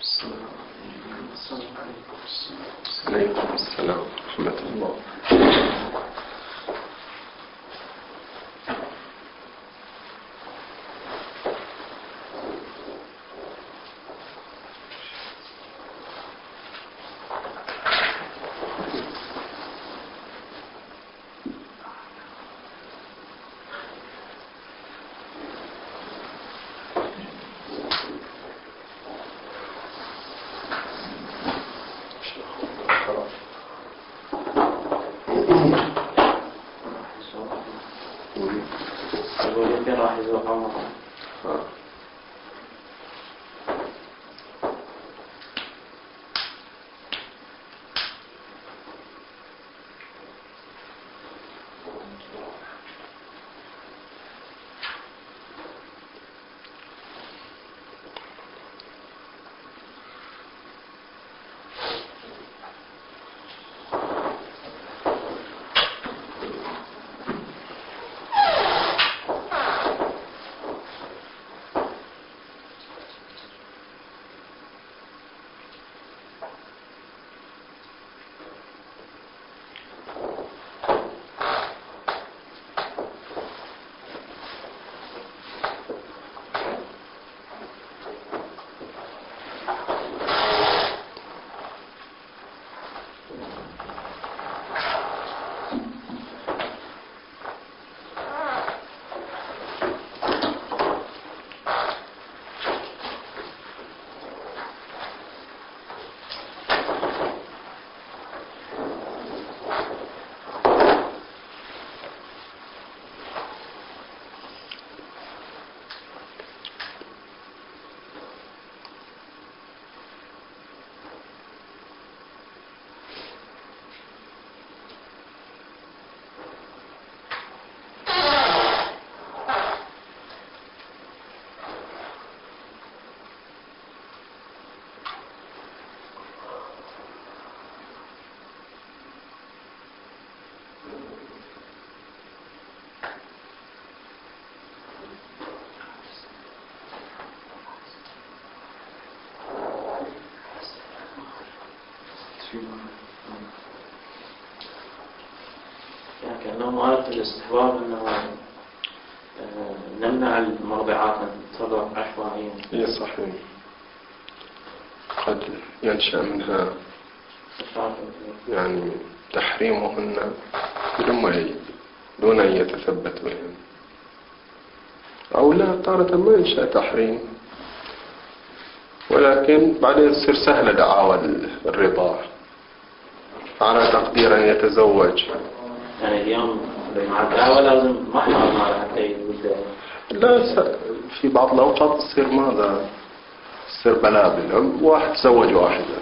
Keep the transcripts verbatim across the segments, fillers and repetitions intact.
عليكم السلام ورحمة الله. يعني كأنه مؤلف الاستحباب أنه نمنع المرضعات أن ترضع عشوائيا. إيه صحيح، قد ينشأ منها يعني تحريمهن بدون دون أن يتثبت بهم، أو لا تارة ما ينشأ تحريم ولكن بعدين تصير سهلة دعاوى الرضاع على تقدير أن يتزوج. يعني اليوم مع الدعوة لازم محرم على حتى يتزوج. لا، في بعض الأوقات تصير ماذا تصير بلابل، واحد تزوج واحدة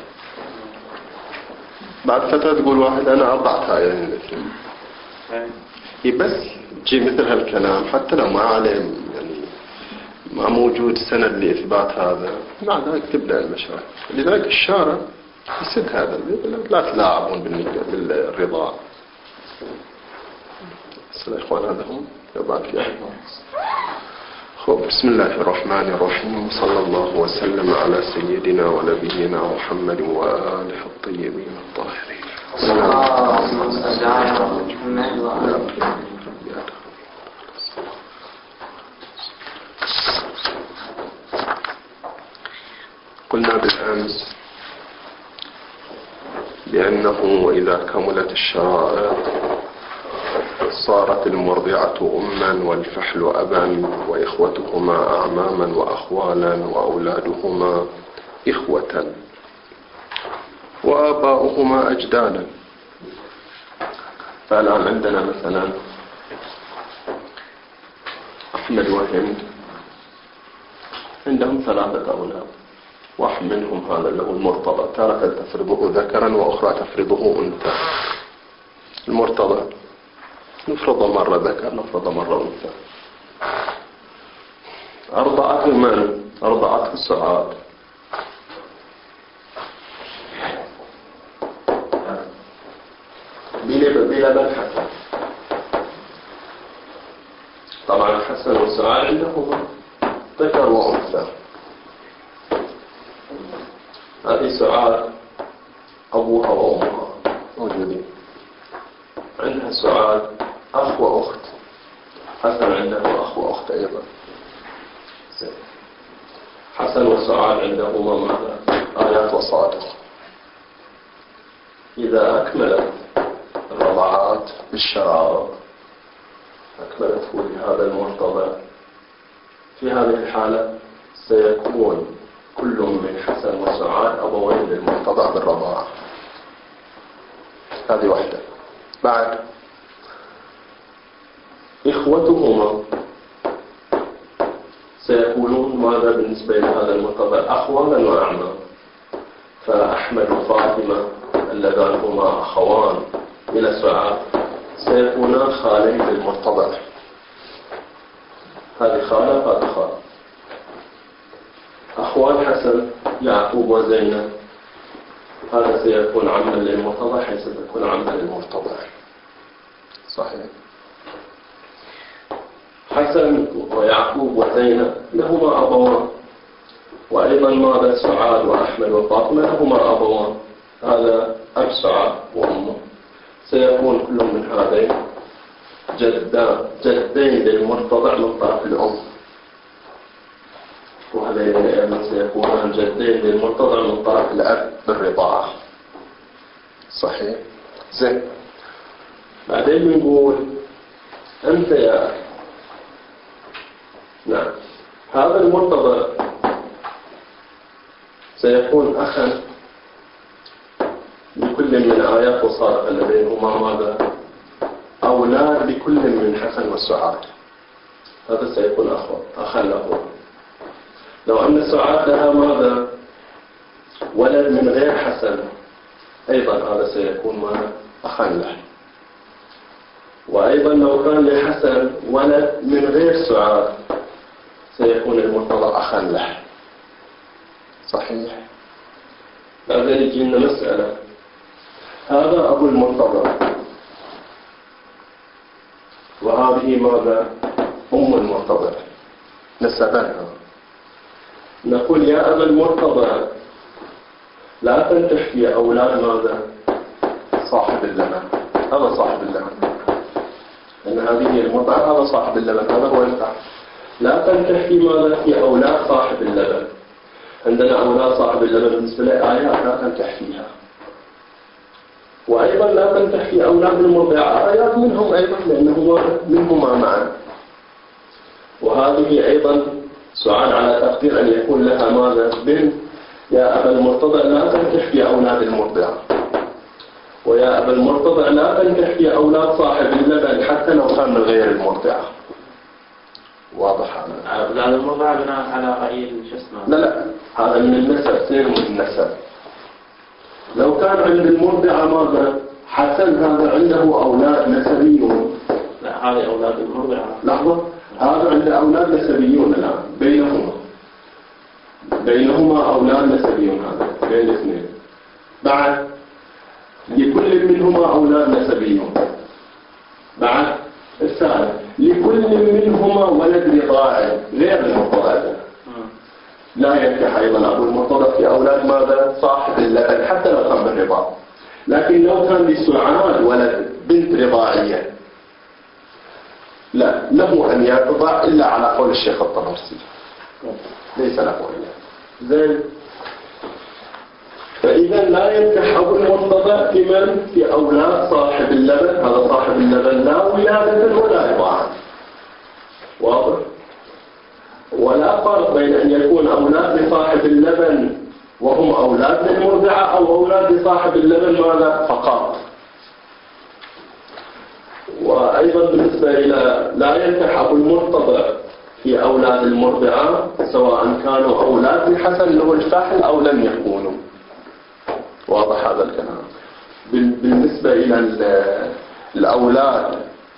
بعد فترة تقول واحد أنا أرضعتها يعني مثل هي، بس تجي مثل هالكلام حتى لو ما عليه يعني ما موجود سند لإثبات هذا، مع ذلك تبدأ المشاكل. لذلك الشارع يسد هذا، لا تلاعبون بالرضاع. السلام يا إخوان، هذا هم يبعد في أحد. خب بسم الله الرحمن الرحيم، صلى الله وسلم على سيدنا ونبينا محمد وآله الطيبين الطاهرين. قلنا بالأمس بأنه إذا كملت الشرائط صارت المرضعة أما والفحل أبا وإخوتهما أعماما وأخوالا وأولادهما إخوة وآباؤهما أجدادا. فالآن عندنا مثلا أحمد وهند عندهم ثلاثة أولاد، واحد منهم هذا اللي هو المرتضى، تارة تفرضه ذكرا وأخرى تفرضه أنثى. المرتضى نفرض مرة ذكر نفرض مرة أنثى. أرضعته من؟ أرضعته سعاد. بلبن حسن. طبعا حسن وسعاد عندهما ذكر وأنثى. هذه سعاد أبوها وأمها موجودين، عندها سعاد أخ وأخت، حسن عنده أخ وأخت أيضا. حسن وسعاد عندهما ماذا؟ آيات وصادق. إذا أكملت الرضعات بالشراب أكملته لهذا المرتضى، في هذه الحالة سيكون كل من حسن وسعاد أبوين للمرتضى بالرضاعة. هذه واحدة. بعد إخوتهما سيكونون ماذا بالنسبة لهذا المرتضى؟ أخوانا وأعمام. فأحمد وفاطمة اللذان هما أخوان إلى سعاد سيكونان خالين للمرتضى. هذه خالة وهذه خالة. أخوان حسن يعقوب وزينب هذا سيكون عما للمرتضى حيث تكون عما للمرتضى. صحيح. حسن ويعقوب وزينب لهما أبوان، وأيضا ماذا سعاد وأحمد وفاطمة لهما أبوان، هذا أب سعاد وأمه. سيكون كل من هذين جدان جدين للمرتضى من طرف الأم، وهذين أيضا سيكونان جدين للمرتضى من طرف الأب بالرضاعة. صحيح. زين. بعدين بنقول أنت يا أخي، نعم، هذا المرتضى سيكون أخا لكل من آيات وصادق الذين هما ماذا؟ أولاد لكل من حسن وسعاد. هذا سيكون أخوة أخا له. لو أن سعاد لها ماذا؟ ولد من غير حسن، أيضا هذا سيكون ماذا؟ أخا له. وأيضا لو كان لحسن ولد من غير سعاد سيكون المرتضى أخا له. صحيح. بعدين يجينا مسألة، هذا أبو المرتضى وهذه ماذا؟ أم المرتضى نسبنها. نقول يا أبا المرتضى لا تنتح في أولاد ماذا؟ صاحب اللبن. هذا صاحب اللبن، لأن هذه هي المرضعة، هذا صاحب اللبن، هذا هو الفعل. لا تنتح في ماذا؟ في أولاد صاحب اللبن. عندنا أولاد صاحب اللبن بالنسبة لآيات لا تنتح فيها، وأيضا لا تنتح في أولاد المرضعة آيات منهم أيضا لأنهما منهما معا. وهذه أيضا سعاد على تقدير أن يكون لها ماذا؟ بنت. يا أبا المرتضى لا تنتح في أولاد المرضعة، ويا أبا المرتضى لا تنتح في أولاد صاحب اللبن حتى لو كان من غير المرضعة. واضح هذا؟ أولاد المرضعة بناء على قليل شو اسمه؟ لا لا، هذا من النسب، اثنين من النسب. لو كان عند المرضعة ماذا؟ حسن هذا عنده أولاد نسبيون. لا، هذه أولاد المرضعة. لحظة، هذا عنده أولاد نسبيون الآن بينهما بينهما أولاد نسبيون، هذا بين الاثنين. بعد لكل منهما أولاد نسبيون. بعد الثالث لكل منهما ولد رضاعي غير المرتضى. لا ينكح أيضا أبو المرتضى في أولاد ماذا؟ صاحب اللبن حتى لو كان بالرضاعة. لكن لو كان لسعاد ولد بنت رضاعية لا له أن يرضع إلا على قول الشيخ الطبرسي، ليس له أن يرضع. زين. فإذا لا ينكح أبو المرتضى في من؟ في أولاد صاحب اللبن. هذا صاحب اللبن لا ولادة ولا رضاعة. واضح؟ ولا فرق بين أن يكون أولاد لصاحب اللبن وهم أولاد للمرضعة أو أولاد لصاحب اللبن ماذا؟ فقط. وأيضا بالنسبة إلى لا ينكح أبو المرتضى في أولاد المرضعة سواء كانوا أولاد لحسن له الفحل أو لم يكونوا. واضح هذا الكلام؟ بالنسبة إلى الأولاد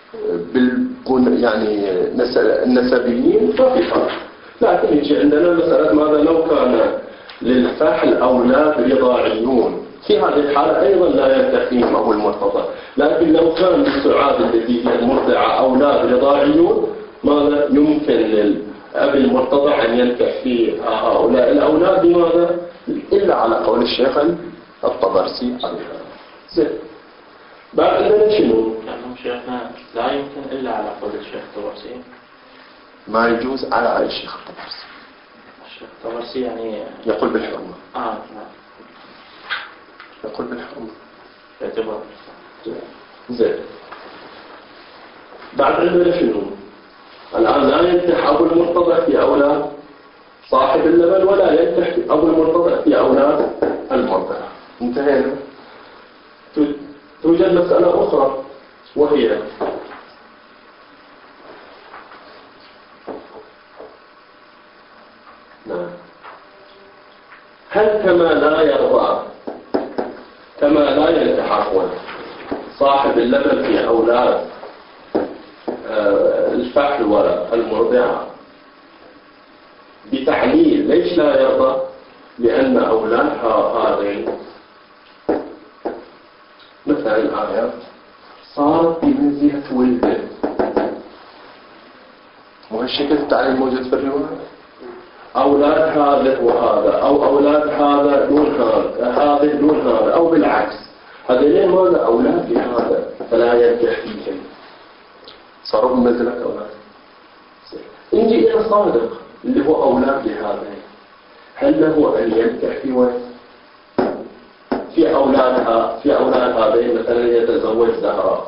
يعني النسبيين ما في فرق. لكن يجي عندنا مسألة ماذا؟ لو كان للفحل أولاد رضاعيون في هذه الحالة أيضا لا ينتح فيهم أبو المرتضى. لكن لو كان للسعاد التي هي المرضعة أولاد رضاعيون ماذا؟ يمكن أبي المرتضع أن ينكح في هؤلاء الأولاد. لماذا؟ إلا على قول الشيخ الطبرسي عليها. زين. بعد عندنا شنو؟ لأنه شيخنا لا يمكن إلا على قول الشيخ الطبرسي. ما يجوز على الشيخ الطبرسي. الشيخ الطبرسي يعني يقول بالحرمة. آه نعم. يقول بالحرمة. يعتبر. زين. بعد عندنا شنو؟ الآن لا ينكح أبو المرتضع في أولاد صاحب اللبن، ولا ينكح أبو المرتضع في أولاد المرضع. انتهينا. توجد مسألة أخرى وهي نعم. هل كما لا يرضى كما لا ينكح عفوا صاحب اللبن في أولاد الفحل والمرضعة بتعليل ليش لا يرضى؟ لأن أولادها هذين مثلا الآيات صارت بمنزلة ولده. وهالشكل التعليل موجود في الرواية. أولاد هذا وهذا، أو أولاد هذا دون هذا، هذا دون هذا، أو بالعكس هذين ماذا؟ أولاد لهذا فلا ينكح فيهم. صاروا بمنزلة أولاد. نجي إلى صادق اللي هو أولاد لهذين، هل له أن ينكح في وين؟ في أولادها في أولاد هذين مثلا يتزوج زهراء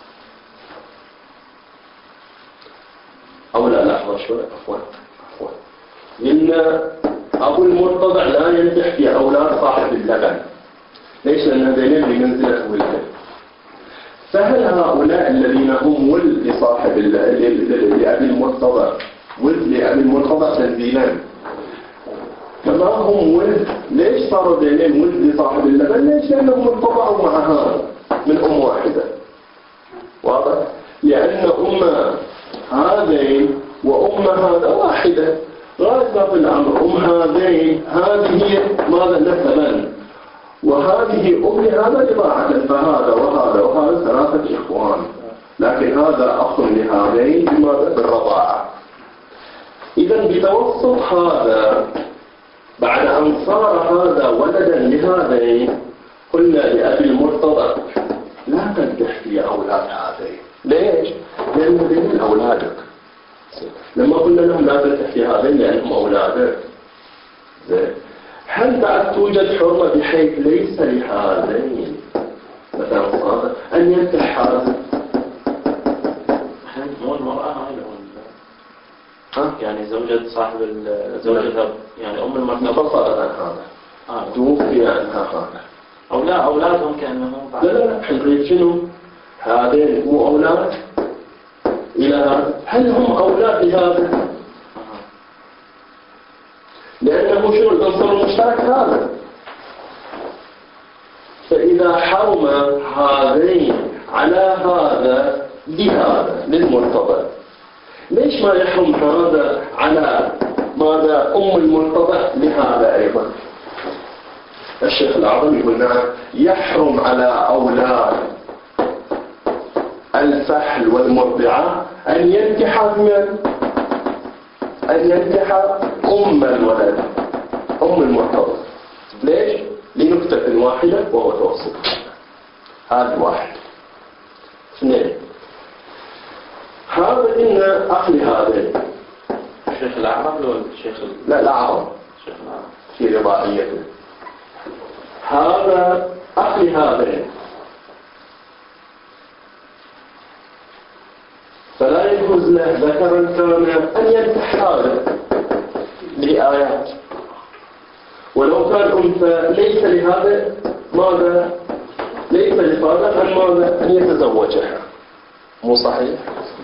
أو لا لحظة شوي عفوا عفوا إن أبو المرتضع لا ينكح في أولاد صاحب اللبن. ليش؟ لأن هذين بمنزلة ولده. فهل هؤلاء الذين هم ولد لصاحب لأبي المرتضع ولد لأبي المرتضع تنزيلا كما هم ولد، ليش صاروا بينهم ولد لصاحب اللبن؟ ليش؟ لأنهم ارتضعوا مع هذا من أم واحدة. واضح؟ لأن أم هذين وأم هذا واحدة. غاية في الأمر أم هذين هذه ماذا نسبا، وهذه أم هذا إضاعة، فهذا وهذا وهذا ثلاثة إخوان، لكن هذا أخ لهذين بماذا؟ بالرضاعة. إذا بتوسط هذا بعد أن صار هذا ولدا لهذين قلنا لأبي المرتضع لا تنكح في أولاد هذين. ليش؟ لأن هذين أولادك. لما قلنا لهم لا تنكح في هذين لأنهم أولادك. زين. هل بعد توجد حرمة بحيث ليس لهذين مثلا صادق أن ينكح هذا؟ مو المرأة هاي يعني زوجة صاحب زوجها يعني أم المرتضى فصلت عن هذا آه. توفي عنها هذا أو لا أولادهم كأنهم لا لا لا حنريد شنو هذين مو أولاد إلى هذا. هل هم أولاد لهذا؟ آه. لأنه شنو العنصر المشترك هذا. فإذا حرم هذين على هذا لهذا للمرتضى، ليش ما يحرم هذا على ماذا أم المرتضع لهذا أيضا؟ الشيخ الأعظم يقول نعم يحرم على أولاد الفحل والمرضعة أن ينكح من أن ينكح أم الولد أم المرتضع. ليش؟ لنكتة واحدة وهو توسط. هذا واحد. اثنين هذا إن أخلي هذين الشيخ الأعظم ولا الشيخ لا الأعظم الشيخ الأعظم في رضائيته. هذا أخلي هذين فلا يجوز له ذكرا كان أن ينكح هذا لآيات، ولو كان أنثى ليس لهذا ماذا ليس لهذا أن ماذا أن يتزوجها. مو صحيح؟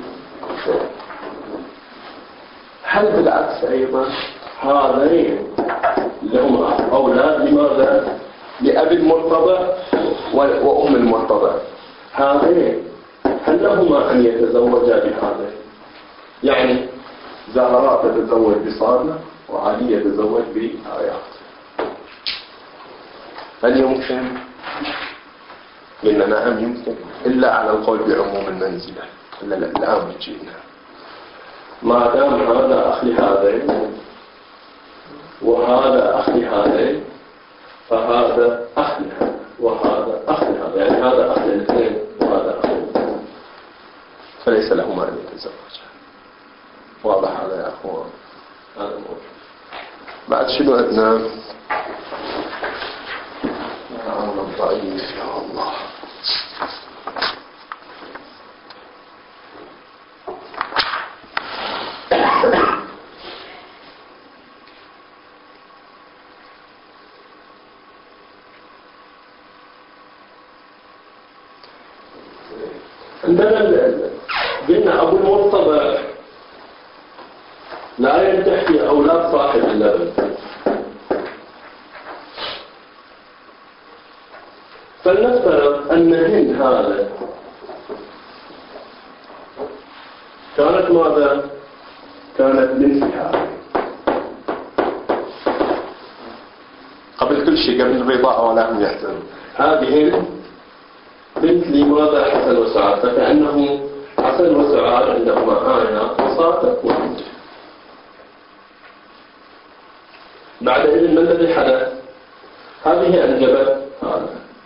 هل بالعكس أيضا هذين لهم أولاد لماذا؟ لأبي المرتضع وأم المرتضع. هذين هل لهما أن يتزوجا بهذين؟ يعني زهراء تتزوج بصادق وعلي يتزوج بآيات. هل يمكن؟ قلنا نعم يمكن إلا على القول بعموم المنزلة. لا لا الآن جئنا ما دام هذا أخ لهذين وهذا أخ لهذين فهذا أخ لهذا وهذا أخ لهذا، يعني هذا أخ للاثنين وهذا أخ للاثنين، فليس لهما أن يتزوجا. واضح هذا يا أخوان؟ هذا موجود. بعد شنو عندنا؟ يا ضعيف يا الله. عندنا قلنا أبو المرتضى لا ينجح في أولاد صاحب اللبن. فلنفترض أن هند هذا كانت ماذا؟ كانت بنت هذا قبل كل شيء، قبل الرضاعة ولا هم يحزنون. هذه هند بنت لماذا حسن وسعاد، فكأنه حسن وسعاد عندهما آية وصادق وحد. بعد إذن ما الذي حدث؟ هذه أنجبت هذا،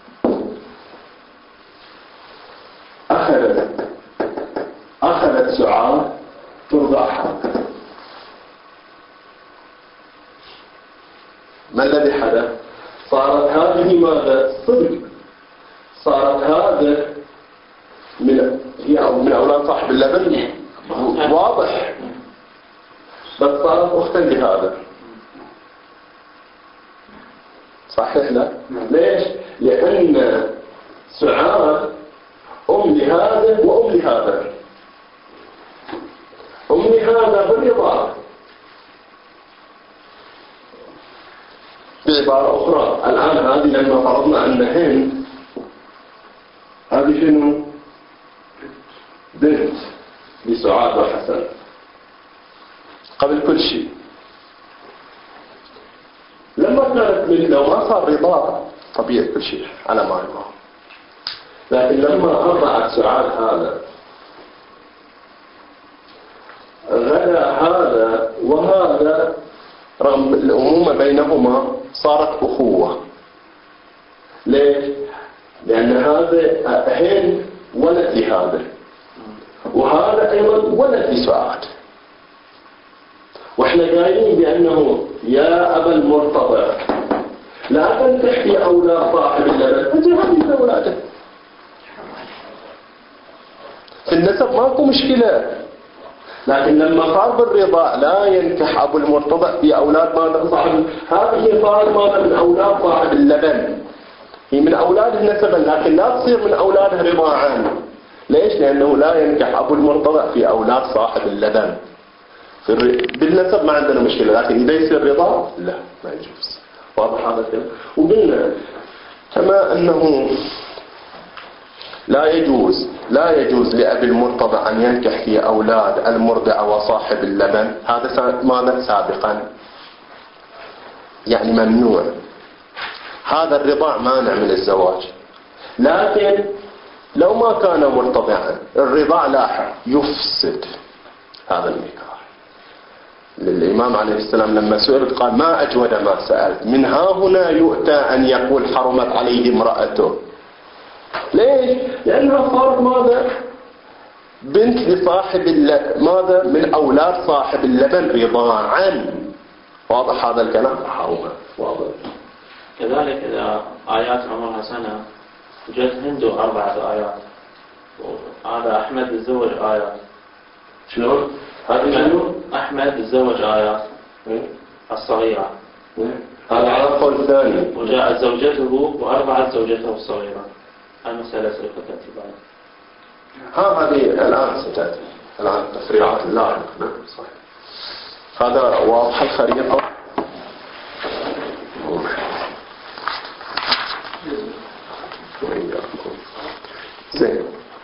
أخذت أخذت سعاد ترضع هذا. ما الذي حدث؟ صارت هذه ماذا؟ صدق، صارت هذا من هي أو من أولاد صاحب اللبن واضح، بس صارت أختا لهذا. صحيح لا؟ ليش؟ لأن سعاد أم لهذا وأم لهذا، أم لهذا بالرضاعة. بعبارة أخرى الآن هذه لما فرضنا أن هند هذه شنو؟ بنت لسعاد وحسن قبل كل شيء. لما كانت بنت لو ما صار رضاع طبيعي كل شيء على ما يبغى، لكن لما أرضعت سعاد هذا غدا هذا وهذا رغم الأمومة بينهما صارت أخوة. ليش؟ لأن هذا هند ولد لهذا وهذا أيضا ولد لسعاد، وإحنا قايلين بأنه يا أبا المرتضى لا تنكح في أولاد صاحب اللبن، أنت هذه أولاده في النسب ماكو مشكلة، لكن لما صار بالرضاع لا ينكح أبو المرتضى في أولاد ما صاحب، هذه صارت ماذا؟ من أولاد صاحب اللبن، هي من أولاده نسبا لكن لا تصير من أولاده رضاعا. ليش؟ لأنه لا ينكح أبو المرتضى في أولاد صاحب اللبن. في الر... بالنسب ما عندنا مشكلة، لكن إذا يصير رضاع لا ما يجوز. واضح هذا الكلام؟ وقلنا كما أنه لا يجوز لا يجوز لأبي المرتضى أن ينكح في أولاد المرضع وصاحب اللبن، هذا ماذا سابقا يعني ممنوع. هذا الرضاع مانع من الزواج، لكن لو ما كان مرتضعا الرضاع لاحق يفسد هذا النكاح. الإمام عليه السلام لما سئل قال ما أجود ما سألت، من ها هنا يؤتى أن يقول حرمت عليه امرأته. ليش؟ لأنها صارت ماذا؟ بنت لصاحب اللبن، ماذا؟ من أولاد صاحب اللبن رضاعا. واضح هذا الكلام؟ حرمت. واضح. كذلك إذا آيات عمرها سنة جت هندو أربعة آيات، هذا أحمد تزوج آيات. شنو؟ هذا شنو؟ أحمد تزوج آيات الصغيرة، هذا على القول الثاني. وجاءت زوجته وأربعت زوجته الصغيرة. المسألة سوف تأتي بعد. ها هذه الآن ستأتي الآن تفريعات اللاحق. نعم صحيح. هذا واضح الخريطة. زين.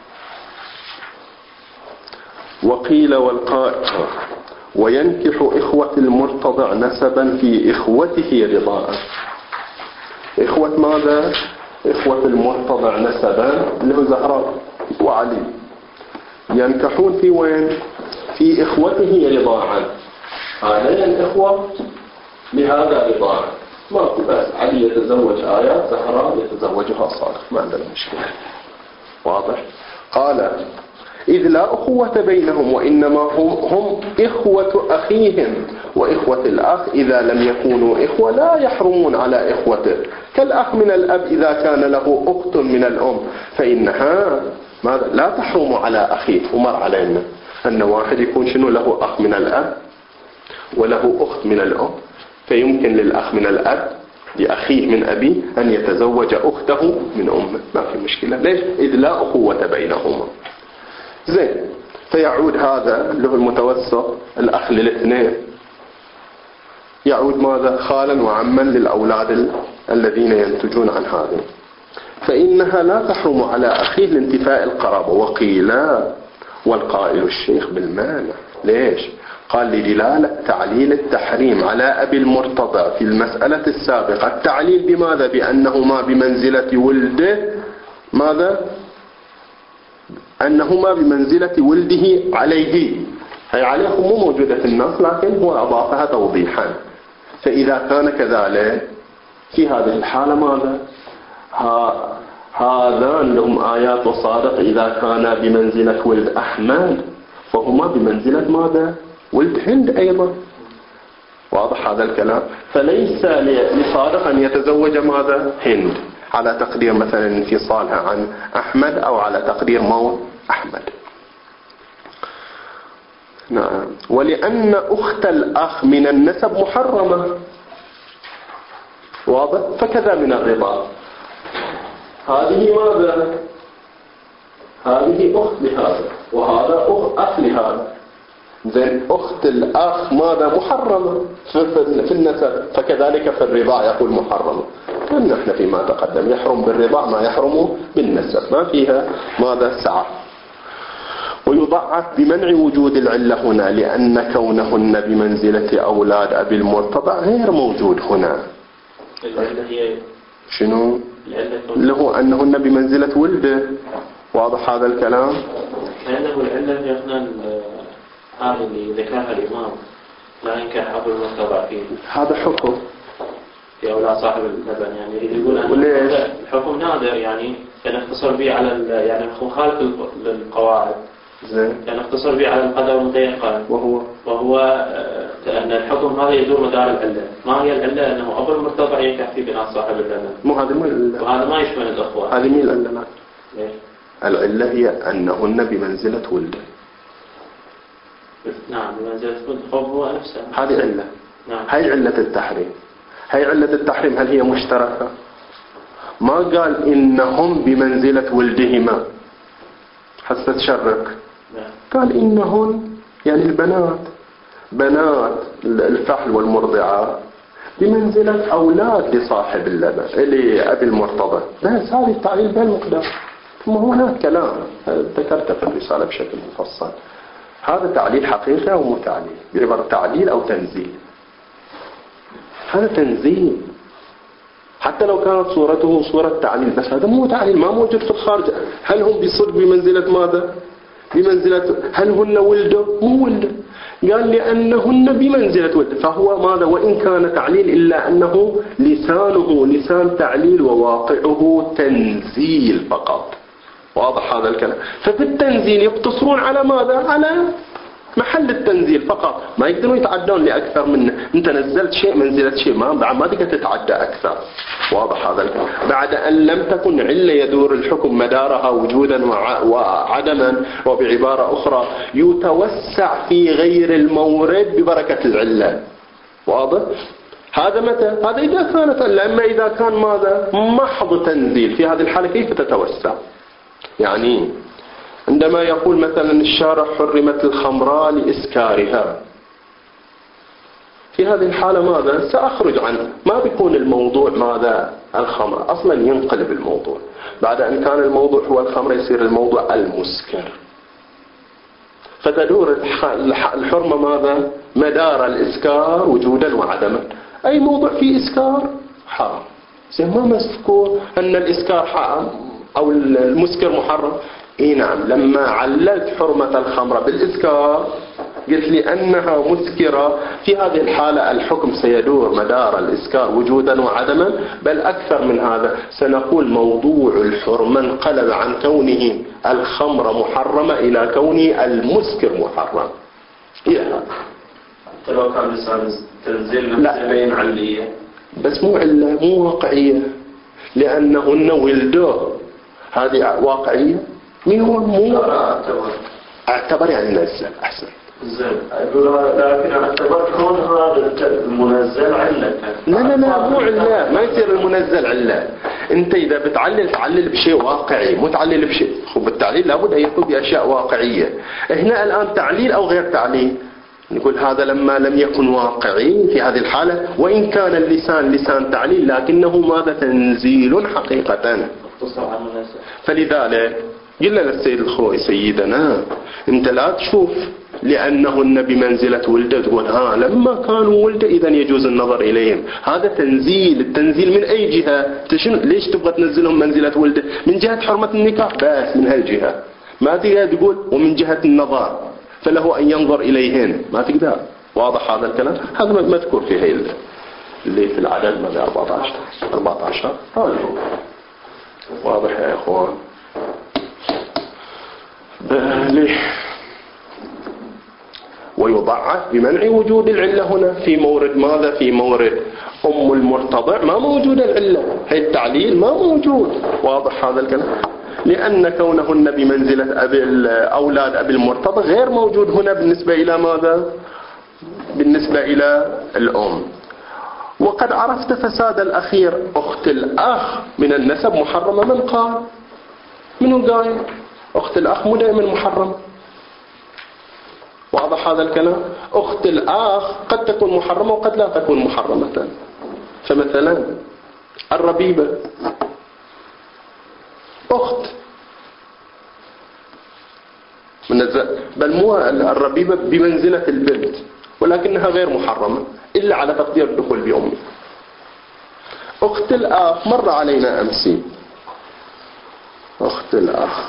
وقيل والقائل وينكح إخوة المرتضع نسبا في إخوته رضاء. إخوة ماذا؟ إخوة المرتضع نسبا اللي هو زهراء وعلي، ينكحون في وين؟ في إخوته رضاعا، هذين إخوة لهذا رضاعا، ما في بأس. علي يتزوج آيات، زهراء يتزوجها صالح، ما عندنا مشكلة. واضح؟ قال إذ لا أخوة بينهم وإنما هم, هم إخوة أخيهم، وإخوة الأخ إذا لم يكونوا إخوة لا يحرمون على إخوته، كالأخ من الأب إذا كان له أخت من الأم فإنها ماذا لا تحرم على أخيه. ومر علينا أن واحد يكون شنو له أخ من الأب وله أخت من الأم، فيمكن للأخ من الأب لأخيه من أبيه أن يتزوج أخته من أمه، ما في مشكلة. ليش؟ إذ لا أخوة بينهما. زين، فيعود هذا له المتوسط الأخ للاثنين، يعود ماذا خالا وعما للأولاد الذين ينتجون عن هذا، فإنها لا تحرم على أخيه لانتفاء القرابة. وقيل والقائل الشيخ بالمانع. ليش؟ قال لدلالة تعليل التحريم على أبي المرتضى في المسألة السابقة. التعليل بماذا؟ بأنهما بمنزلة ولده ماذا؟ أنهما بمنزلة ولده عليه، هي عليهم مو موجودة في النص لكن هو أضافها توضيحا. فإذا كان كذلك في هذه الحالة ماذا؟ ها هذان لهم آيات وصادق إذا كان بمنزلة ولد أحمد فهما بمنزلة ماذا؟ ولد هند أيضا. واضح هذا الكلام؟ فليس لصادق أن يتزوج ماذا؟ هند على تقدير مثلا انفصالها عن أحمد أو على تقدير موت أحمد. نعم. ولأن أخت الأخ من النسب محرمة، واضح؟ فكذا من الرضا. هذه ماذا؟ هذه أخت لهذا وهذا أخ لهذا. زين، أخت الأخ ماذا؟ محرمة في النسب، فكذلك في الرضاع يقول محرمة. نحن فيما تقدم يحرم بالرضاع ما يحرم بالنسب، ما فيها ماذا؟ سعة. ويضعف بمنع وجود العلة هنا لأن كونهن بمنزلة أولاد أبي المرتضى غير موجود هنا. العلة هي شنو؟ له أنهن بمنزلة ولده. واضح هذا الكلام؟ لأنه العلة هي هنا هذا اللي ذكرها الإمام لا ينكح أبو المرتضى فيه، هذا حكم في أولاد صاحب اللبن، يعني يقول أن الحكم نادر، يعني كان اختصر به على يعني مخالف للقواعد، كان اختصر به على القدر المضيق، وهو وهو أن الحكم هذا يدور مدار العلة. ما هي العلة؟ أنه أبو المرتضى ينكح في بنات صاحب اللبن. مو هذا مو العلة، وهذا ما يشمل الأخوة. هذه مين العلة؟ لا، ليش؟ العلة هي أنهن بمنزلة ولده. نعم، بمنزلة ولده، هو نفسه. هذه علة. نعم. هي علة التحريم. هي علة التحريم هل هي مشتركة؟ ما قال إنهم بمنزلة ولدهما حتى تشرك. قال إنهن يعني البنات، بنات الفحل والمرضعات بمنزلة أولاد لصاحب اللبن لأبي المرتضى. بس هذه التعليل بالمقدار. ثم هناك كلام ذكرته في الرسالة بشكل مفصل. هذا تعليل حقيقة أو مو تعليل؟ بعبارة تعليل أو تنزيل. هذا تنزيل حتى لو كانت صورته صورة تعليل، بس هذا مو تعليل، ما موجود في الخارج. هل هم بصدق بمنزلة ماذا؟ بمنزلة هل هن ولده؟ مو ولده. قال لأنهن بمنزلة ولده، فهو ماذا؟ وإن كان تعليل إلا أنه لسانه لسان تعليل وواقعه تنزيل فقط. واضح هذا الكلام؟ ففي التنزيل يقتصرون على ماذا؟ على محل التنزيل فقط، ما يقدرون يتعدون لأكثر منه. انت نزلت شيء منزلة شيء، ما بعد ما تقدر تتعدى أكثر. واضح هذا الكلام؟ بعد أن لم تكن علة يدور الحكم مدارها وجودا وعدما، وبعبارة أخرى يتوسع في غير المورد ببركة العلة. واضح؟ هذا متى؟ هذا إذا كانت علة. أما إذا كان ماذا؟ محض تنزيل، في هذه الحالة كيف تتوسع؟ يعني عندما يقول مثلا الشارع حرمت الخمراء لإسكارها، في هذه الحالة ماذا؟ سأخرج عنه، ما بيكون الموضوع ماذا؟ الخمر، أصلا ينقلب الموضوع. بعد أن كان الموضوع هو الخمر يصير الموضوع المسكر، فتدور الحرمة ماذا؟ مدار الإسكار وجودا وعدما. أي موضوع فيه إسكار حرام. زي ما مذكور أن الإسكار حرام أو المسكر محرم. اي نعم، لما عللت حرمة الخمر بالإسكار قلت لي أنها مسكرة، في هذه الحالة الحكم سيدور مدار الإسكار وجودا وعدما، بل أكثر من هذا سنقول موضوع الحرمة انقلب عن كونه الخمر محرمة إلى كونه المسكر محرم. هي هذا. حتى لو كان لسان تنزيل نفسين علية بس مو علة، مو واقعية، لأنهن ولدوه. هذه واقعية؟ مين هو مو اعتبر يعني نزل أحسن. زين لكن اعتبر كون هذا المنزل علة. لا لا لا مو علة، ما يصير المنزل علة. انت اذا بتعلل تعلل بشيء واقعي، مو تعلل بشيء. خب التعليل لابد ان يكون باشياء واقعية. هنا الان تعليل او غير تعليل، نقول هذا لما لم يكن واقعي في هذه الحالة، وإن كان اللسان لسان تعليل لكنه ماذا تنزيل حقيقة. فلذلك قلنا للسيد الخوي سيدنا انت لا تشوف لأنهن بمنزلة ولده تقول ها لما كانوا ولده إذا يجوز النظر إليهم. هذا تنزيل. التنزيل من أي جهة؟ ليش تبغى تنزلهم منزلة ولده؟ من جهة حرمة النكاح بس، من هالجهة. ما تقدر تقول ومن جهة النظر فله أن ينظر إليهن، ما تقدر. واضح هذا الكلام؟ هذا مذكور في هي اللي في العدد ماذا أربعة عشر أربعة عشر. واضح يا إخوان؟ بالي. ويضعف بمنع وجود العلة هنا في مورد ماذا؟ في مورد أم المرتضع ما موجود العلة، هي التعليل ما موجود. واضح هذا الكلام؟ لأن كونهن بمنزلة أبي أولاد أبي المرتضى غير موجود هنا بالنسبة إلى ماذا؟ بالنسبة إلى الأم. وقد عرفت فساد الأخير. أخت الأخ من النسب محرمة. من قال؟ منو قال؟ أخت الأخ مو دائما محرمة. واضح هذا الكلام؟ أخت الأخ قد تكون محرمة وقد لا تكون محرمة. فمثلا الربيبة أخت بل مو الربيبة بمنزلة البنت، ولكنها غير محرمة إلا على تقدير الدخول بأمه. أخت الأخ مر علينا أمسي. أخت الأخ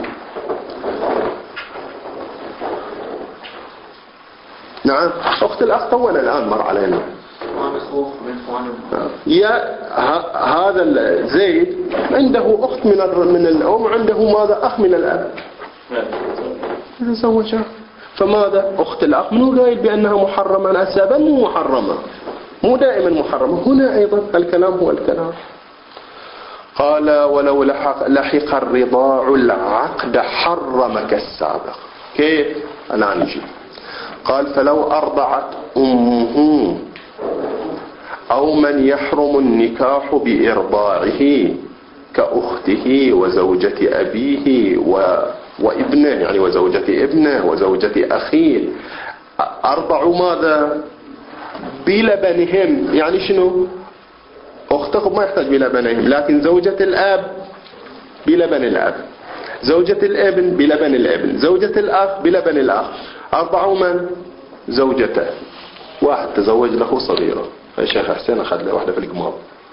نعم أخت الأخ تونا الآن مر علينا. يا هذا زيد عنده أخت من من الأم، عنده ماذا؟ أخ من الأب. تزوجها. فماذا؟ أخت الأخ منو قايل بأنها محرمة؟ أسبابا مو محرمة، مو دائما محرمة. هنا أيضا الكلام هو الكلام. قال ولو لحق, لحق الرضاع العقد حرم كالسابق. كيف؟ الآن نجي. قال فلو أرضعت أمه أو من يحرم النكاح بإرضاعه كأخته وزوجة أبيه و... وابنه، يعني وزوجة ابنه وزوجة أخيه، أرضعوا ماذا؟ بلبنهم. يعني شنو؟ أختكم ما يحتاج بلبنهم، لكن زوجة الأب بلبن الأب، زوجة الابن بلبن الابن، زوجة الأخ بلبن الأخ. أرضعوا من؟ زوجته. واحد تزوج له صغيرة، الشيخ حسين أخذ له واحدة في القمار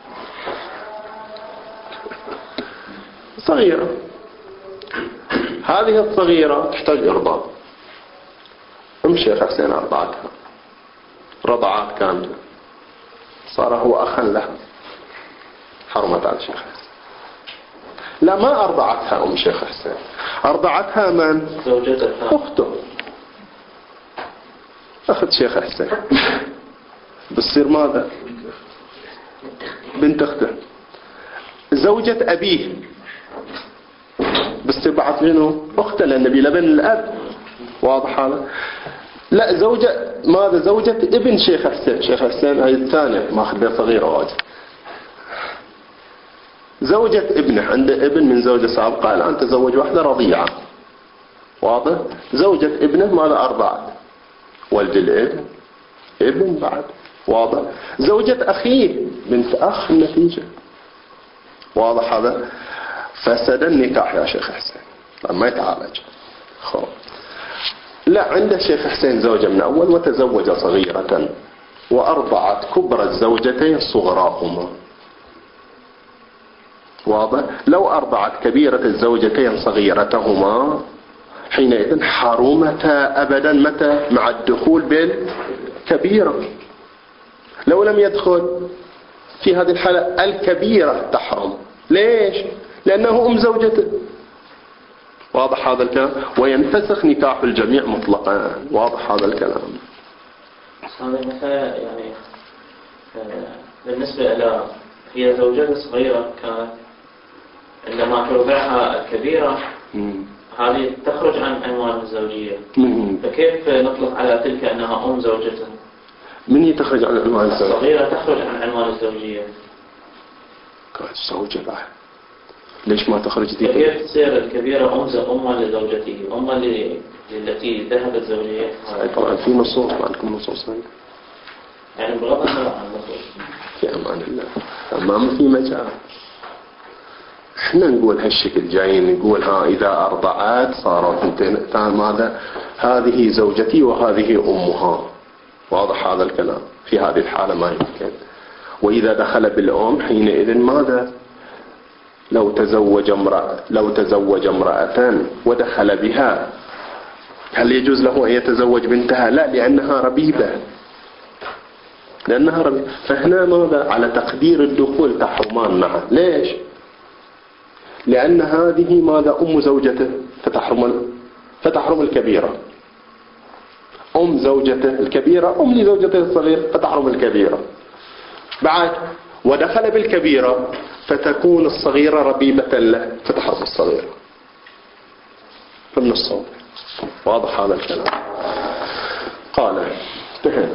صغيرة. هذه الصغيرة تحتاج إرضاع. أم الشيخ حسين أرضعتها رضعات كاملة، صار هو أخا لها، حرمت على الشيخ حسين. لا ما أرضعتها أم الشيخ حسين، أرضعتها من؟ زوجتها أخته، أخذ شيخ حسين بتصير ماذا؟ بنت أخته. زوجة أبيه بتصير بعد منه أخته، لأن بلبن الأب. واضح هذا؟ لا زوجة ماذا؟ زوجة ابن شيخ حسين. شيخ حسين هاي الثانية ما أخذ صغيرة واجد. زوجة ابنه، عنده ابن من زوجة سابقة، الآن تزوج واحدة رضيعة. واضح؟ زوجة ابنه ماذا؟ أرضعت. ولد الابن ابن بعد. واضح؟ زوجة أخيه بنت أخ النتيجة. واضح هذا؟ فسد النكاح يا شيخ حسين ما يتعالج. خب لا، عند الشيخ حسين زوجة من أول وتزوج صغيرة وأرضعت كبر الزوجتين صغراهما. واضح؟ لو أرضعت كبيرة الزوجتين صغيرتهما حينئذ حرمتا أبدا متى؟ مع الدخول بالكبيرة. لو لم يدخل في هذه الحالة الكبيرة تحرم. ليش؟ لأنه أم زوجته. واضح هذا الكلام؟ وينفسخ نكاح الجميع مطلقا. واضح هذا الكلام؟ هذا مثلا يعني بالنسبة إلى هي زوجة صغيرة كانت عندما ترضعها الكبيرة هذه تخرج عن عنوان الزوجية. فكيف نطلق على تلك أنها أم زوجته؟ من هي تخرج عن عنوان الزوجية؟ الصغيرة تخرج عن عنوان الزوجية. الزوجة بعد ليش ما تخرج دي؟ كيف تصير الكبيرة أم أم لزوجته أم التي ذهبت زوجية؟ طبعا في نصوص. ما عندكم نصوص يعني بغض النظر عن النصوص في أمان الله أمام في مجال. احنا نقول هالشكل جايين نقول ها إذا أرضعت صارت ماذا؟ هذه زوجتي وهذه أمها. واضح هذا الكلام؟ في هذه الحالة ما يمكن. وإذا دخل بالأم حينئذ ماذا؟ لو تزوج امرأة لو تزوج امرأة ودخل بها هل يجوز له أن يتزوج بنتها؟ لا، لأنها ربيبة لأنها ربيبة فهنا ماذا؟ على تقدير الدخول تحرمان معه. ليش؟ لأن هذه ماذا؟ أم زوجته فتحرم فتحرم الكبيرة. أم زوجته الكبيرة أم لزوجته الصغيرة فتحرم الكبيرة. بعد ودخل بالكبيرة فتكون الصغيرة ربيبة له فتحرم الصغيرة. فمن الصوت واضح هذا الكلام؟ قال انتهينا.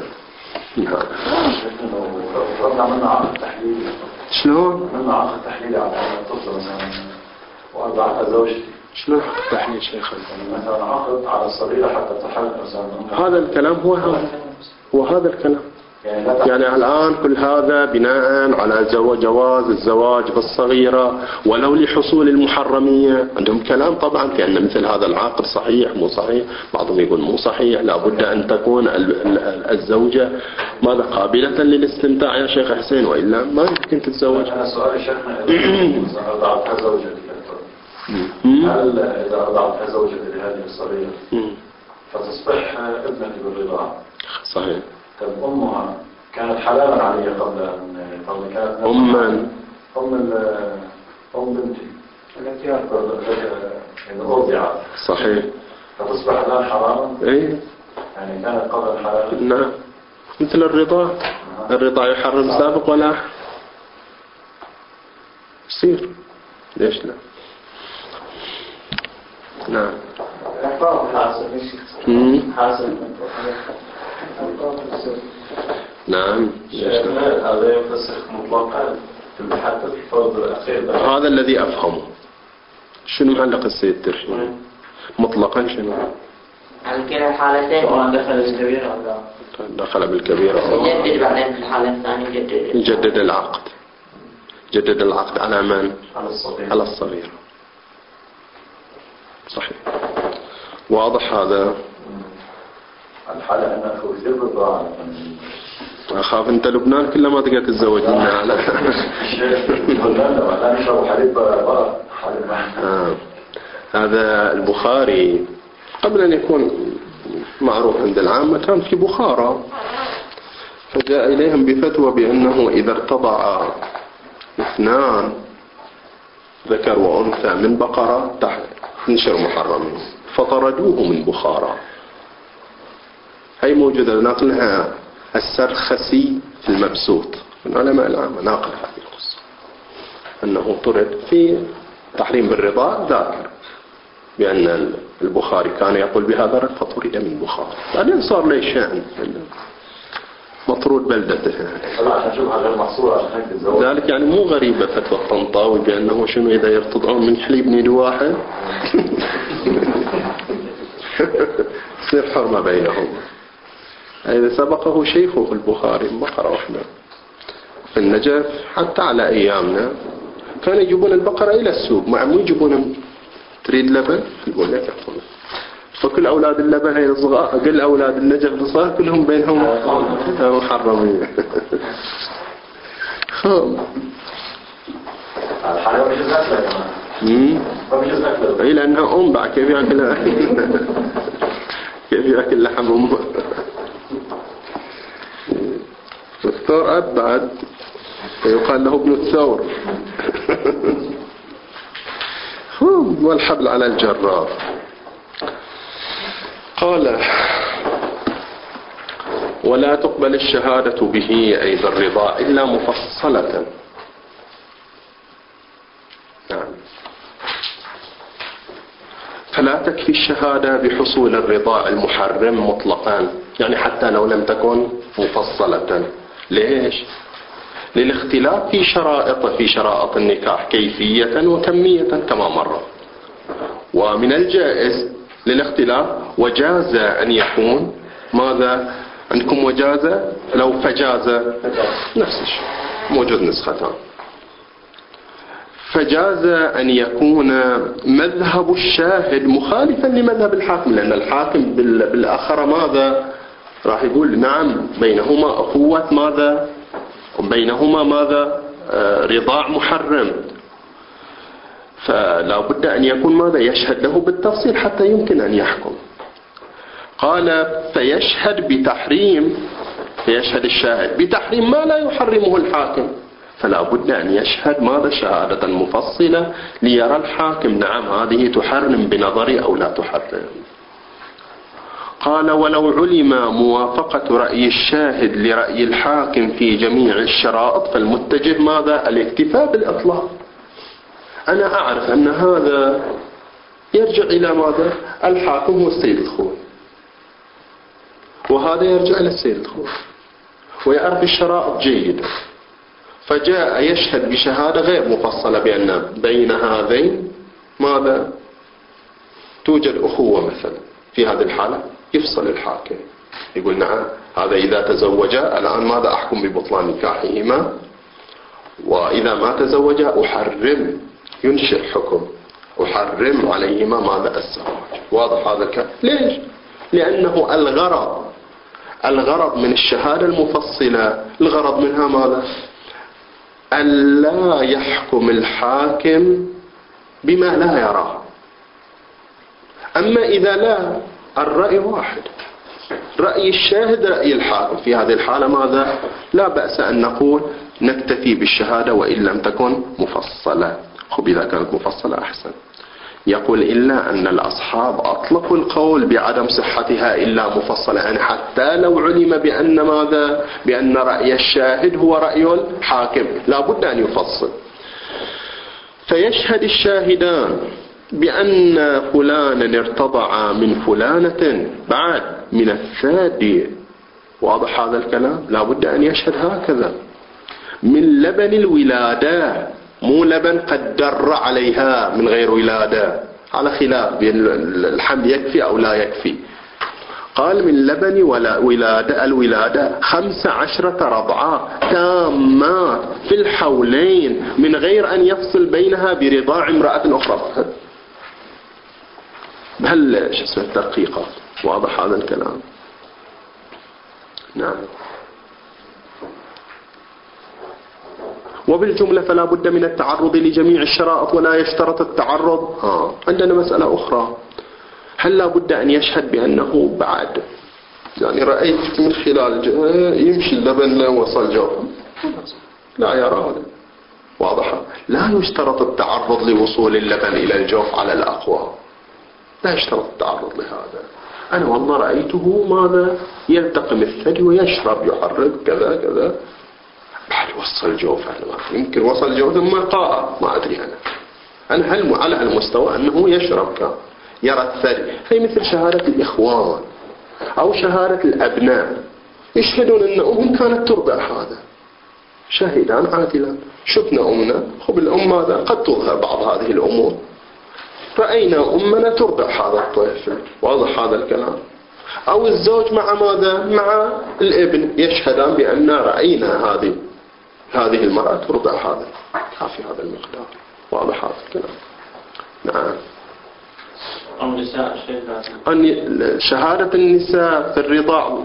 فرضنا منا عقد تحليلي. شلون؟ منا عقد تحليلي على الطفل مثلا وأرضعتها زوجتي. شلون عقد تحليل شيخ؟ يعني مثلا عقد على الصغيرة حتى تحل مثلا. هذا الكلام هو هذا وهذا الكلام. يعني الآن كل هذا بناء على جواز الزواج بالصغيرة ولو لحصول المحرمية. عندهم كلام طبعا في أن مثل هذا العقد صحيح مو صحيح. بعضهم يقول مو صحيح، لابد أن تكون الزوجة ماذا؟ قابلة للاستمتاع يا شيخ حسين، وإلا ما يمكن تتزوج. أنا سؤالي شيخنا إذا أرضعتها زوجتي هل إذا أرضعتها زوجتي لهذه الصغيرة فتصبح ابنتي بالرضاعة؟ صحيح. طب أمها كانت حلالا علي قبل أن قبل كانت أما أم أم بنتي التي إذا أرضعت صحيح فتصبح الآن حراما. إيه يعني كانت قبل حلالا. نعم مثل الرضاع. الرضاع يحرم سابق ولا يصير. ليش لا؟ نعم نعم. هذا يفسخ مطلقا حتى في الفرض الأخير. هذا الذي أفهمه. شنو معلق السيد ترشي؟ مطلقا شنو؟ على كلا الحالتين سواء دخل الكبيرة أو لا. دخل بالكبيرة يجدد بعدين في الحالة الثانية يجدد يجدد العقد. جدد العقد على من؟ على الصغير. على الصغير. صحيح. واضح هذا؟ الحالة أنها كثير بالضاعة. أخاف أنت لبنان كله ما تقدر تتزوج منها. هذا البخاري قبل أن يكون معروف عند العامة كان في بخارى، فجاء إليهم بفتوى بأنه إذا ارتضع اثنان ذكر وأنثى من بقرة تنشر محرمين فطردوه من بخارى. هي موجودة ناقلها السرخسي في المبسوط من علماء العامة، ناقل هذه القصة أنه طرد في تحريم بالرضا ذاكر بأن البخاري كان يقول بهذا الرد فطرد من بخارى. بعدين صار لي شأن مطرود بلدته ذلك. يعني مو غريبة فتوى الطنطاوي بأنه شنو إذا يرتضعون من حليب نيد واحد يصير حرمة بينهم. إذا سبقه شيخه البخاري بقرة واحدة في النجف حتى على أيامنا كانوا يجيبون البقرة إلى السوق، مع مو يجيبون تريد لبن يقول لك أفضل. فكل أولاد اللبن هي الصغار كل أولاد النجف الصغار كلهم بينهم محرمين. الحلوى بالذات اي لانها ام بعد كيف ياكلها كيف ياكل لحم امه. الثور اب بعد يقال له ابن الثور والحبل على الجرار. قال ولا تقبل الشهادة به أي بالرضا إلا مفصلة. نعم. فلا تكفي الشهادة بحصول الرضا المحرم مطلقا، يعني حتى لو لم تكن مفصلة. ليش؟ للاختلاف في شرائط في شرائط النكاح كيفية وكمية كما مر. ومن الجائز للاختلاف وجاز أن يكون ماذا عندكم؟ وجاز لو فجاز نفس الشيء موجود نسختان. فجاز أن يكون مذهب الشاهد مخالفا لمذهب الحاكم، لأن الحاكم بالآخرة ماذا راح يقول؟ نعم بينهما أخوة ماذا بينهما ماذا آه رضاع محرم. فلا بد أن يكون ماذا يشهد له بالتفصيل حتى يمكن أن يحكم. قال فيشهد بتحريم فيشهد الشاهد بتحريم ما لا يحرمه الحاكم، فلا بد أن يشهد ماذا شهادة مفصلة ليرى الحاكم نعم هذه تحرم بنظري أو لا تحرم. قال ولو علم موافقة رأي الشاهد لرأي الحاكم في جميع الشرائط فالمتجه ماذا الاكتفاء بالإطلاق. أنا أعرف أن هذا يرجع إلى ماذا الحاكم هو السيد الخوي، وهذا يرجع إلى السيد الخوي ويعرف الشرائط جيدا، فجاء يشهد بشهادة غير مفصلة بأن بين هذين ماذا توجد أخوة مثلا. في هذه الحالة يفصل الحاكم يقول نعم هذا إذا تزوجا الآن ماذا أحكم ببطلان نكاحهما، وإذا ما تزوجا أحرم ينشئ حكم أحرم عليهما ماذا الزواج. واضح هذا الكلام؟ ليش؟ لأنه الغرض الغرض من الشهادة المفصلة الغرض منها ماذا؟ ألا يحكم الحاكم بما لا يراه. أما إذا لا الرأي واحد، رأي الشاهد رأي الحاكم، في هذه الحالة ماذا لا بأس أن نقول نكتفي بالشهادة وإن لم تكن مفصلة. خب إذا كانت مفصلة أحسن. يقول إلا أن الأصحاب أطلقوا القول بعدم صحتها إلا مفصلة، يعني حتى لو علم بأن ماذا بأن رأي الشاهد هو رأي الحاكم لا بد أن يفصل. فيشهد الشاهدان بأن فلانا ارتضع من فلانة بعد من الثدي. واضح هذا الكلام؟ لا بد أن يشهد هكذا من لبن الولادة، مو لبن قد در عليها من غير ولادة، على خلاف بين الحمل يكفي أو لا يكفي. قال من لبن ولادة الولادة خمس عشرة رضعة تامات في الحولين من غير أن يفصل بينها برضاع امرأة أخرى. بهل شو اسمه التدقيقات. واضح هذا الكلام؟ نعم. وبالجملة فلا بد من التعرض لجميع الشرائط ولا يشترط التعرض. آه. عندنا مسألة أخرى، هل لا بد أن يشهد بأنه بعد يعني رأيت من خلال يمشي اللبن لا وصل جوفه لا يرى هذا. واضح؟ لا يشترط التعرض لوصول اللبن إلى الجوف على الأقوى، لا يشترط التعرض لهذا. أنا والله رأيته ماذا يلتقم الثدي ويشرب يحرك كذا كذا بعد وصل جوفه، يمكن وصل جوفه ثم قاء ما أدري أنا أنا هل على المستوى أنه يشرب كان يرى الثدي. هي مثل شهادة الإخوان أو شهادة الأبناء يشهدون أن أمهم كانت ترضع هذا، شهدان عادلان شفنا أمنا. خب الأم ماذا قد تظهر بعض هذه الأمور، رأينا أمنا ترضع هذا الطفل. واضح هذا الكلام؟ أو الزوج مع ماذا مع الابن يشهدان بأن رأينا هذه هذه المرأة ترضع هذا كافي هذا المقدار. واضح هذا الكلام؟ نعم. أو نساء أن شهادة النساء في الرضاع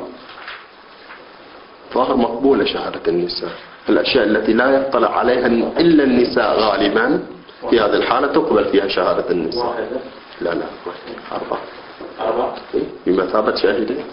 ظاهر مقبولة. شهادة النساء الأشياء التي لا يطلع عليها إلا النساء غالبا في هذه الحالة تقبل فيها شهادة النساء. واحدة؟ لا لا أربعة. أربعة؟ بمثابة شاهدين.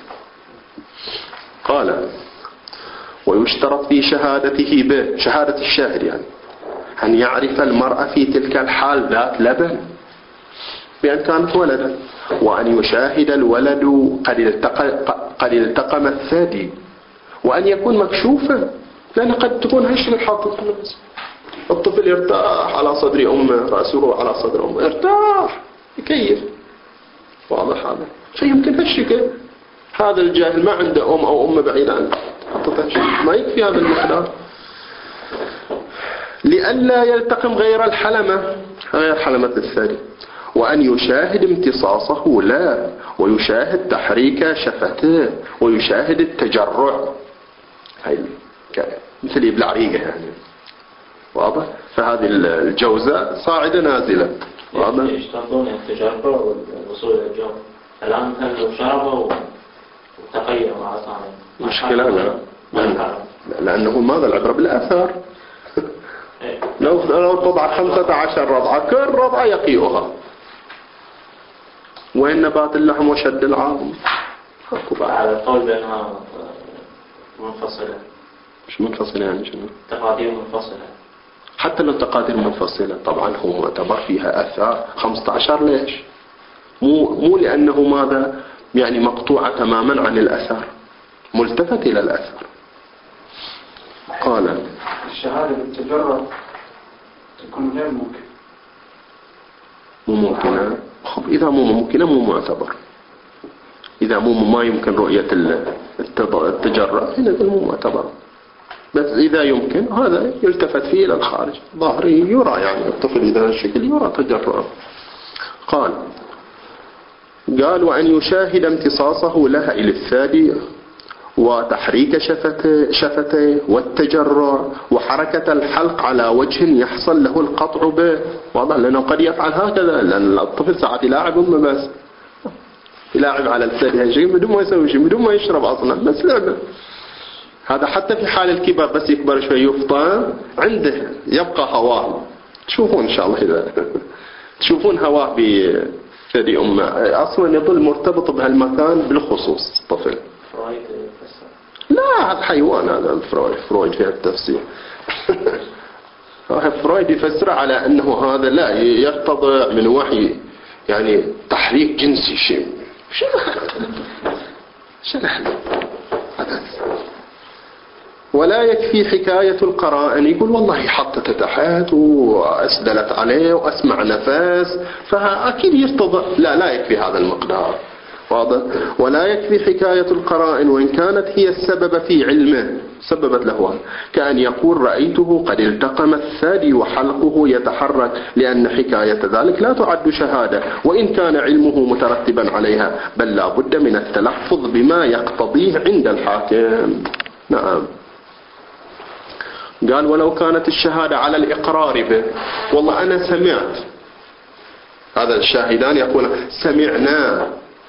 قال ويشترط في شهادته ب شهادة الشاهد يعني أن يعرف المرأة في تلك الحال ذات لبن بأن كانت ولدا، وأن يشاهد الولد قد التقى قد التقم الثدي، وأن يكون مكشوفا، لأن قد تكون هش الحاطة في النفس. الطفل يرتاح على صدر أمه، رأسه على صدر أمه يرتاح يكيف، واضح هذا فيمكن هالشكل. هذا الجاهل ما عنده أم أو أم بعيد عنه، ما يكفي هذا المقدار لئلا يلتقم غير الحلمة غير حلمة الثدي. وأن يشاهد امتصاصه لا، ويشاهد تحريك شفته، ويشاهد التجرع، هاي مثل يبلع ريقه يعني، واضح. فهذه الجوزاء صاعدة نازلة، واضح. يشترطون التجرع والوصول إلى الجو. الآن مثلا لو شربه وتقيأ مع صاحبه مشكلة لا، لأن لأنه ماذا العبرة بالآثار. لو لو تضع خمسة عشر رضعة كل رضعة يقيئها، وين نبات اللحم وشد العظم. على القول بأنها منفصلة. مش منفصلة يعني شنو؟ تقادير منفصلة. حتى لو تقادير منفصلة طبعا هو معتبر فيها آثار. خمسة عشر ليش؟ مو مو لأنه ماذا يعني مقطوعة تماما عن الأثر، ملتفت إلى الأثر. قال الشهادة بالتجرد تكون غير ممكن. مو ممكنة. خب إذا مو ممكنة مو معتبر. إذا مو ما يمكن رؤية التجرد هنا مو معتبر. بس إذا يمكن هذا يلتفت فيه إلى الخارج، ظهري يرى يعني الطفل إذا الشكل يرى تجرد. قال قال وأن يشاهد امتصاصه لها إلى الثدي، وتحريك شفته شفته والتجرع، وحركة الحلق على وجه يحصل له القطع به، واضح. لأنه قد يفعل هكذا، لأن الطفل ساعات يلاعب أمه بس يلاعب على الثدي شيء بدون ما يسوي شيء، بدون ما يشرب أصلا، بس لعبه. هذا حتى في حال الكبر بس يكبر شوي يفطن عنده يبقى هواه. تشوفون إن شاء الله إذا تشوفون هواه بثدي أمه، أصلا يظل مرتبط بهالمكان بالخصوص الطفل. لا هذا حيوان، هذا فرويد فرويد في التفسير. فرويد يفسر على أنه هذا لا يرتضع من وحي يعني تحريك جنسي شيء. شو نحن ولا يكفي حكاية القرائن، يقول والله حطت تحت وأسدلت عليه وأسمع نفس فأكيد يرتضع. لا لا يكفي هذا المقدار، واضح. ولا يكفي حكاية القرائن وإن كانت هي السبب في علمه، سببت له، كأن يقول رأيته قد التقم الثدي وحلقه يتحرك، لأن حكاية ذلك لا تعد شهادة وإن كان علمه مترتبا عليها، بل لا بد من التلفظ بما يقتضيه عند الحاكم. نعم. قال ولو كانت الشهادة على الإقرار به، والله أنا سمعت، هذا الشاهدان يقول سمعنا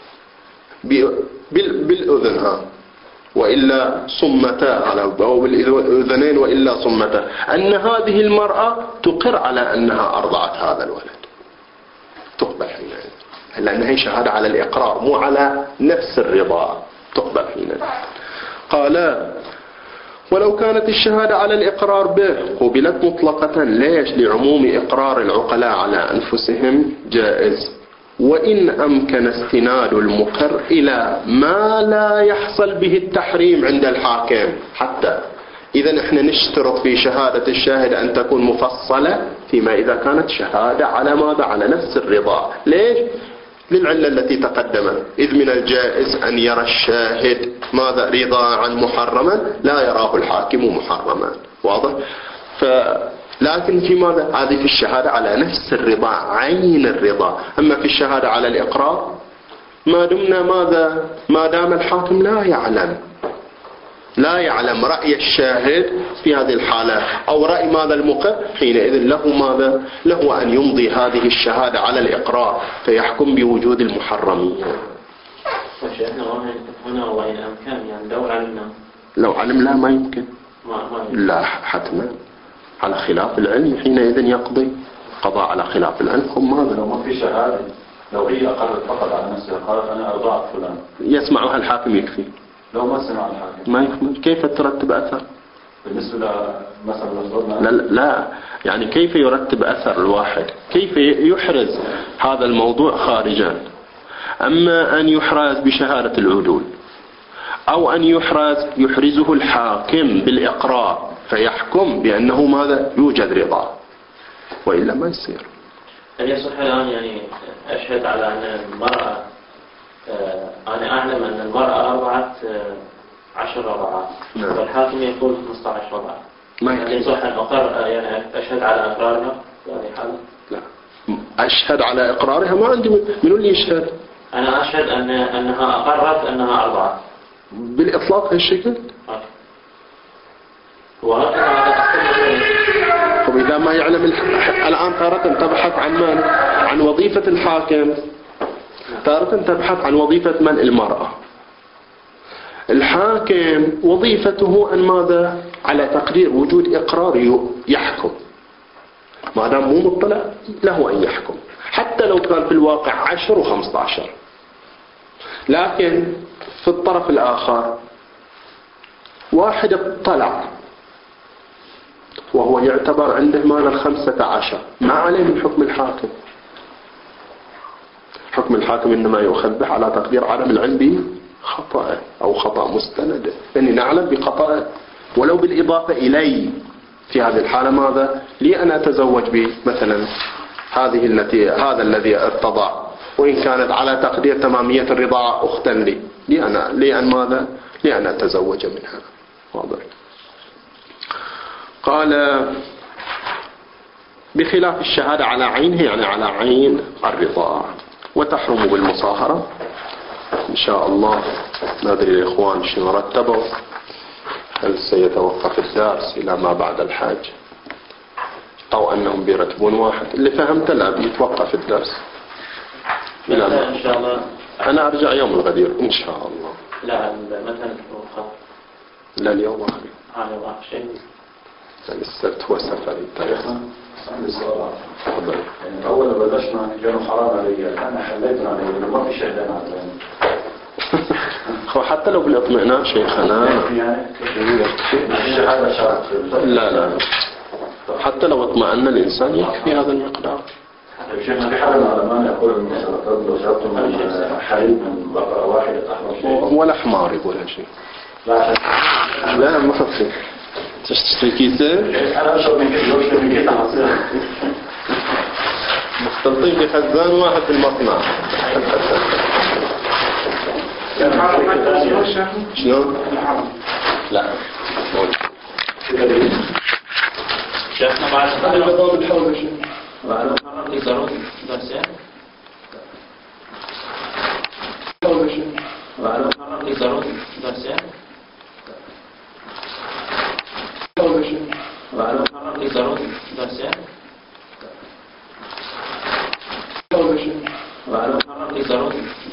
بالأذن ها وإلا صمتا على أو بالأذنين وإلا صمتا، أن هذه المرأة تقر على أنها أرضعت هذا الولد، تقبل حينئذ، لأنها شهادة على الإقرار مو على نفس الرضاعة، تقبل حينئذ. قال ولو كانت الشهادة على الإقرار به قبلت مطلقة. ليش؟ لعموم إقرار العقلاء على أنفسهم جائز، وإن أمكن استناد المقر إلى ما لا يحصل به التحريم عند الحاكم. حتى إذا إحنا نشترط في شهادة الشاهد أن تكون مفصلة فيما إذا كانت شهادة على ماذا؟ على نفس الرضا. ليش؟ للعلة التي تقدمت، إذ من الجائز أن يرى الشاهد ماذا؟ رضاعا محرما لا يراه الحاكم محرما، واضح. ف لكن في ماذا؟ هذه في الشهادة على نفس الرضا، عين الرضا. أما في الشهادة على الإقرار ما دمنا ماذا؟ ما دام الحاكم لا يعلم لا يعلم رأي الشاهد في هذه الحالة أو رأي ماذا المقر، حينئذ له ماذا؟ له أن يمضي هذه الشهادة على الإقرار فيحكم بوجود المحرمية. هنا وإن أمكن يعني لو علمنا لو علم لا ما يمكن ما ما لا حتما على خلاف العلم حينئذ يقضي. قضاء على خلاف العنكم ماذا؟ لو ما في شهادة، لو هي أقرت فقط على نفسها قالت أنا أرضعت فلان، يسمعها الحاكم يكفي؟ لو ما سمع الحاكم ما يكفي. كيف ترتب أثر؟ بالنسبة لمثلا لا, لا يعني كيف يرتب أثر الواحد؟ كيف يحرز هذا الموضوع خارجا؟ أما أن يحرز بشهادة العدول أو أن يحرز يحرزه الحاكم بالإقرار فيحكم بأنه ماذا يوجد رضا، وإلا ما يصير. هل يصح الآن يعني أشهد على أن المرأة آه أنا أعلم أن المرأة أرضعت آه عشر رضعات والحاكم يقول خمسة عشر رضعة، ما هل يصح أن أقر يعني أشهد على إقرارها في هذه الحالة؟ لا، أشهد على إقرارها ما عندي من اللي يشهد. أنا أشهد أن أنها أقرت أنها أرضعت بالإطلاق هالشكل. وإذا ما يعلم الآن تارة تبحث عن من؟ عن وظيفة الحاكم، تارة تبحث عن وظيفة من؟ المرأة. الحاكم وظيفته أن ماذا؟ على تقدير وجود إقرار يحكم، ما دام مو مطلع له أن يحكم حتى لو كان في الواقع عشر وخمسة عشر. لكن في الطرف الآخر واحد اطلع وهو يعتبر عنده مال الخمسة عشر، ما عليه من حكم الحاكم. حكم الحاكم إنما يؤخذ به على تقدير عدم العلم به خطأ أو خطأ مستند، إني نعلم بخطأ ولو بالإضافة إلي. في هذه الحالة ماذا؟ لي أن أتزوج بمثلا هذه التي هذا الذي ارتضع وإن كانت على تقدير تمامية الرضاعة أختا لي، لي أنا لي أن ماذا؟ لي أن أتزوج منها. واضح. قال بخلاف الشهادة على عينه يعني على عين الرضاعة، وتحرم بالمصاهرة. إن شاء الله ندري الإخوان شنو رتبوا، هل سيتوقف الدرس إلى ما بعد الحج أو أنهم بيرتبون واحد؟ اللي فهمت لا بيتوقف الدرس إلى ما إن شاء الله. أنا أرجع يوم الغدير إن شاء الله. لا مثلا توقف لا اليوم آخر على واحد شيء يعني السبت هو سفري تاريخنا. يعني أول ما بلشنا كانوا حرام علي، أنا حليتنا علي ما في شهدان على هو حتى لو بالاطمئنان شيخنا لا لا حتى لو اطمئن الإنسان يكفي هذا المقدار. شيخنا في حال العلماء يقول المسألة لو شربتم من حليب من بقرة واحدة أحمر شيء ولا حمار ولا شيء. لا لا ما في تشتري كيسة. أنا أشرب من كيسة وأشرب من كيسة حصيرة مختلطين بخزان واحد في المصنع. شنو؟ لا شيخنا بعد هذا الحول شيء بعد يقدرون درسين حول شيء بعد يقدرون درسين حول شيء بعد يقدرون درسين حول شيء بعد يقدرون